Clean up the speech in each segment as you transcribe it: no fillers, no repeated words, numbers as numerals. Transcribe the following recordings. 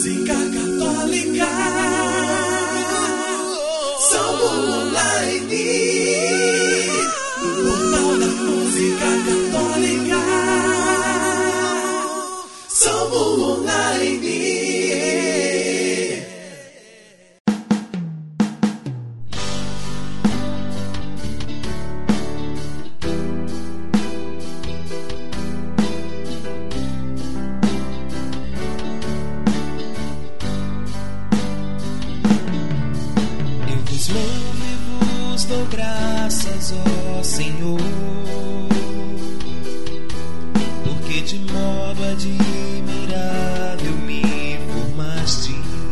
música católica. Somos online. Portal da música católica. Somos online. Dou graças, ó Senhor, porque de modo admirável me formastes.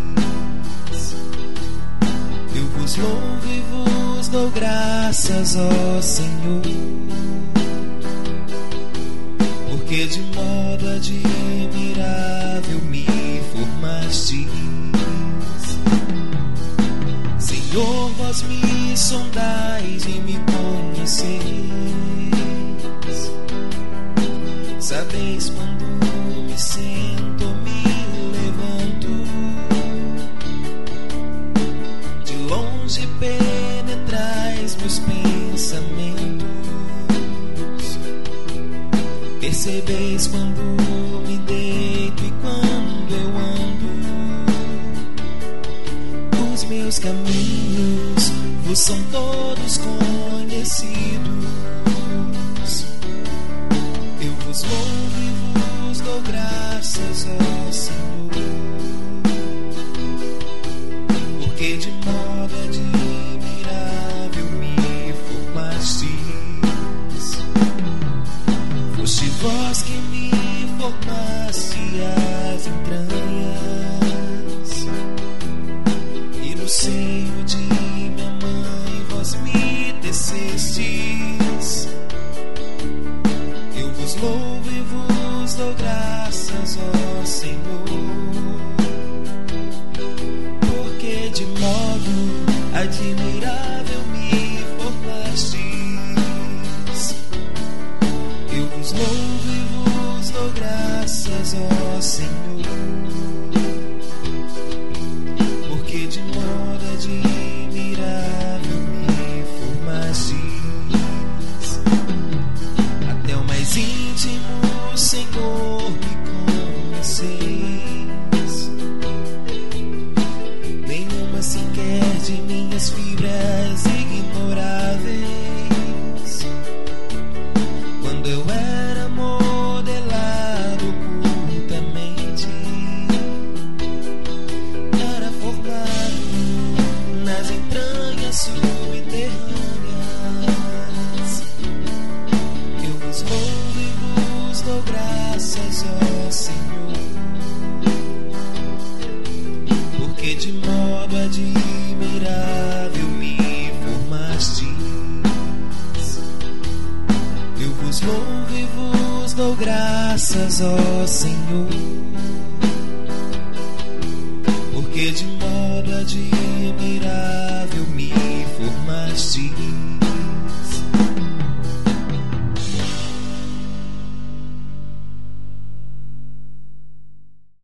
Eu vos louvo e vos dou graças, ó Senhor, porque de modo admirável me formastes. Senhor, vós me sondais e me conheceis. Sabeis quando me sento, me levanto. De longe penetrais meus pensamentos. Percebeis quando me deito e quando eu ando. Os meus caminhos vos são todos conhecidos. Eu vos louvo e vos dou graças, ó Senhor, porque de modo admirável me formastes. Foste vós que me formaste as entranhas, e no seio de minha mãe vós me tecestes. Eu vos louvo e vos dou graças, ó Senhor, porque de modo admirável me formastes. Eu vos louvo e vos dou graças, ó Senhor, porque de modo admirável me formastes. Até o mais íntimo, Senhor, me conheceis. Nenhuma sequer de minhas fibras ignoráveis. Quando eu era modelado ocultamente, era formado nas entranhas subterrâneas. Eu vos louvo e vos dou graças, ó Senhor, porque de modo admirável me formastes. Eu vos louvo e vos dou graças, ó Senhor,